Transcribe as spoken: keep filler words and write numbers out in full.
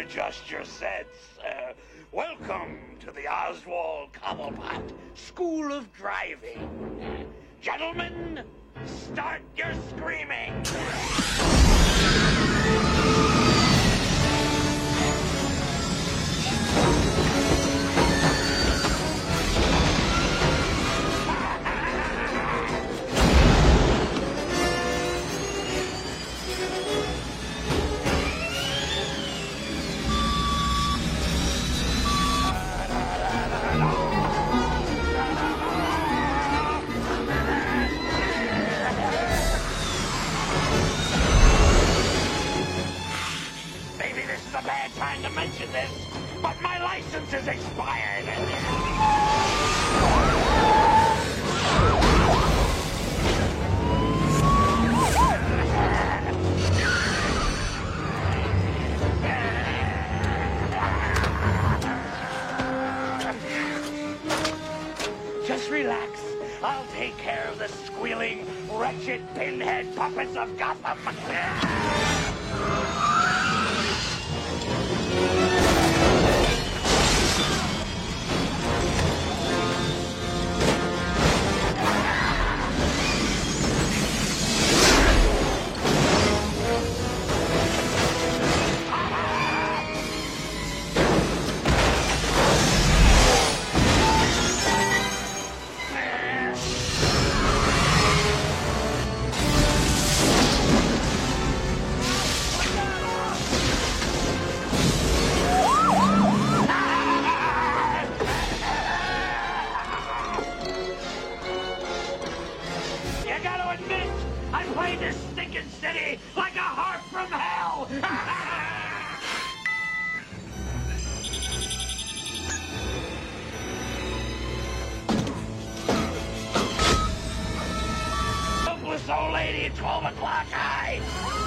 readjust your sets. Uh, welcome to the Oswald Cobblepot School of Driving. Gentlemen, start your screaming. A bad time to mention this, but my license is expired. Just relax. I'll take care of the squealing, wretched pinhead puppets of Gotham. I played this stinking city like a harp from hell! Helpless old lady at twelve o'clock high!